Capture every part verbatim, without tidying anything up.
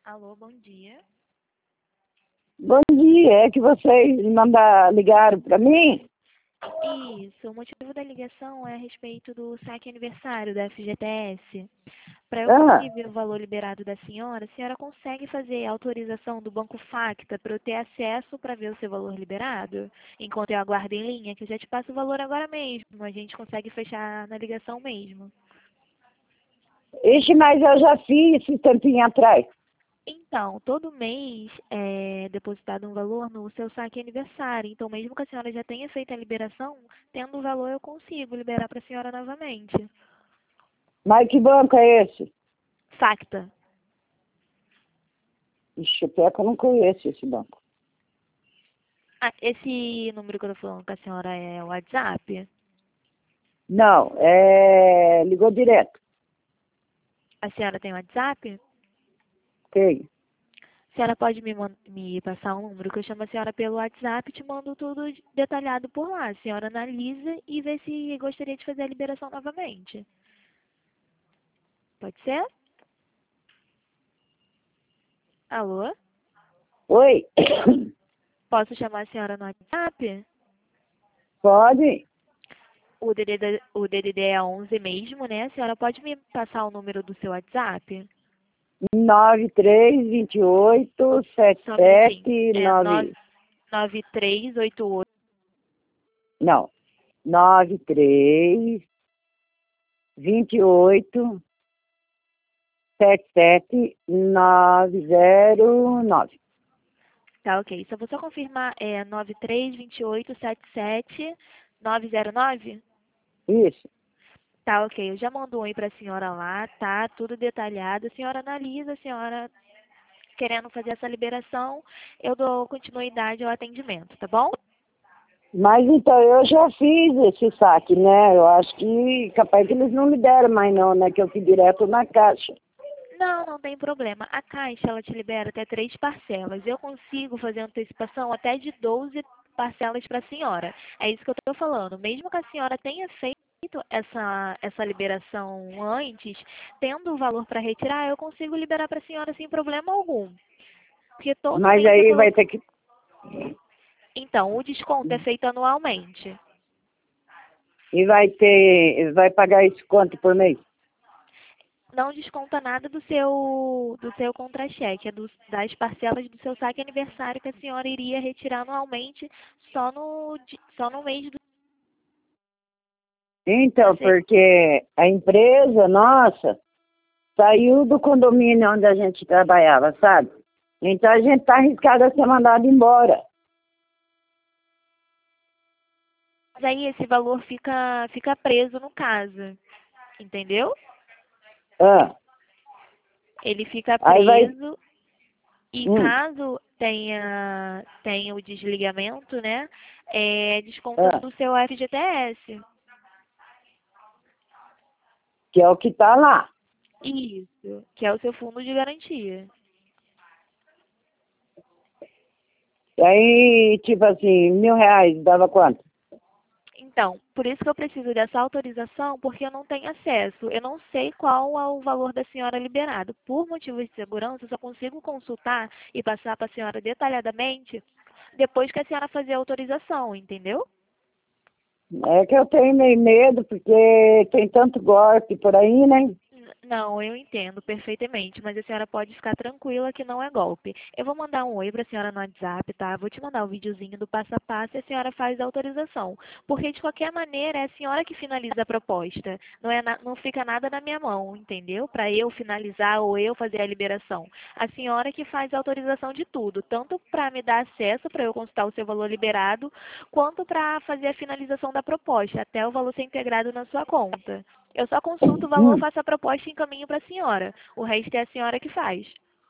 Alô, bom dia. Bom dia, é que vocês mandaram, ligaram para mim? Isso, o motivo da ligação é a respeito do saque aniversário da F G T S. Para eu Ah, conseguir ver o valor liberado da senhora, a senhora consegue fazer a autorização do Banco Facta para eu ter acesso para ver o seu valor liberado? Enquanto eu aguardo em linha, que eu já te passo o valor agora mesmo. A gente consegue fechar na ligação mesmo. ixi, mas eu já fiz esse tempinho atrás. Então, todo mês é depositado um valor no seu saque aniversário. Então, mesmo que a senhora já tenha feito a liberação, tendo o valor eu consigo liberar para a senhora novamente. Mas que banco é esse? Facta. Ixi, pior que eu não conheço esse banco. Ah, esse número que eu tô falando com a senhora é o WhatsApp? Não, é... ligou direto. A senhora tem WhatsApp? Tem. A senhora pode me, man- me passar um número que eu chamo a senhora pelo WhatsApp e te mando tudo detalhado por lá. A senhora analisa e vê se gostaria de fazer a liberação novamente. Pode ser? Alô? Oi? Posso chamar a senhora no WhatsApp? Pode? O D D D, o D D D é onze mesmo, né? A senhora pode me passar o número do seu WhatsApp? nove três dois oito sete Só um minutinho. sete É nove. nove três oito oito. Não. nove três dois oito sete sete nove zero nove. Tá, ok. Só vou só confirmar, é nove três dois oito sete sete nove zero nove? Isso. Tá, ok. Eu já mando um aí pra senhora lá, tá? Tudo detalhado. A senhora analisa, a senhora querendo fazer essa liberação, eu dou continuidade ao atendimento, tá bom? Mas então eu já fiz esse saque, né? Eu acho que capaz que eles não me deram mais não, né? Que eu fui direto na caixa. Não, não tem problema. A Caixa, ela te libera até três parcelas. Eu consigo fazer antecipação até de doze parcelas para a senhora. É isso que eu estou falando. Mesmo que a senhora tenha feito essa, essa liberação antes, tendo o valor para retirar, eu consigo liberar para a senhora sem problema algum. Porque todo Mas mês eu aí estou... vai ter que. Então, o desconto é feito anualmente. E vai ter. Vai pagar esse quanto por mês? Não desconta nada do seu do seu contra-cheque, é dos, das parcelas do seu saque aniversário que a senhora iria retirar anualmente só no, di- só no mês do... Então, Você, porque a empresa nossa saiu do condomínio onde a gente trabalhava, sabe? Então a gente tá arriscado a ser mandado embora. mas aí esse valor fica, fica preso no caso, entendeu? Ah, Ele fica aí vai. preso e Hum, caso tenha, tenha o desligamento, né, é, desconta ah, do seu F G T S. que é o que tá lá. Isso, que é o seu fundo de garantia. E aí, tipo assim, mil reais dava quanto? Então, por isso que eu preciso dessa autorização, porque eu não tenho acesso. Eu não sei qual é o valor da senhora liberado. Por motivos de segurança, eu só consigo consultar e passar para a senhora detalhadamente depois que a senhora fazer a autorização, entendeu? É que eu tenho meio medo, porque tem tanto golpe por aí, né? N- Não, eu entendo perfeitamente, mas a senhora pode ficar tranquila que não é golpe. Eu vou mandar um oi para a senhora no WhatsApp, tá? Vou te mandar o videozinho do passo a passo e a senhora faz a autorização. Porque, de qualquer maneira, é a senhora que finaliza a proposta. Não, é na- não fica nada na minha mão, entendeu? Para eu finalizar ou eu fazer a liberação. A senhora que faz a autorização de tudo, tanto para me dar acesso para eu consultar o seu valor liberado, quanto para fazer a finalização da proposta, até o valor ser integrado na sua conta. Eu só consulto o valor, Hum. faço a proposta e encaminho para a senhora. O resto é a senhora que faz.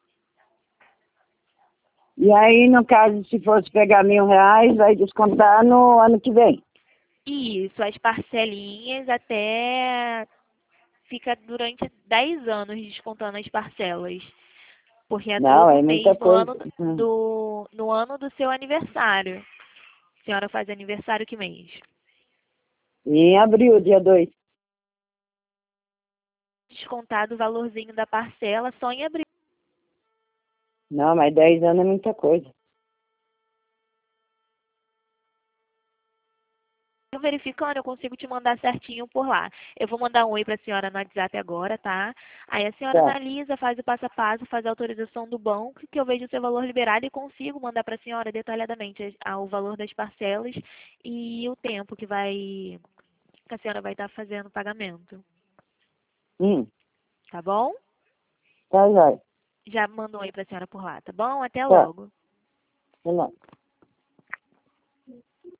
E aí, no caso, se fosse pegar mil reais, vai descontar no ano que vem. Isso, as parcelinhas até fica durante dez anos descontando as parcelas. Porque é Não, todo é muita mês no coisa. ano Hum. do, no ano do seu aniversário. A senhora faz aniversário que mês? Em abril, dia dois. Descontado o valorzinho da parcela só em abril. Não, mas dez anos é muita coisa. Eu verificando, eu consigo te mandar certinho por lá. Eu vou mandar um oi para a senhora no WhatsApp agora, tá? Aí a senhora Tá. analisa, faz o passo a passo, faz a autorização do banco, que eu vejo o seu valor liberado e consigo mandar para a senhora detalhadamente a- o valor das parcelas e o tempo que vai que a senhora vai estar fazendo o pagamento. Hum, Tá bom? tá, jóia. Já mando um oi para a senhora por lá, tá bom? Até Tá. logo. Tá.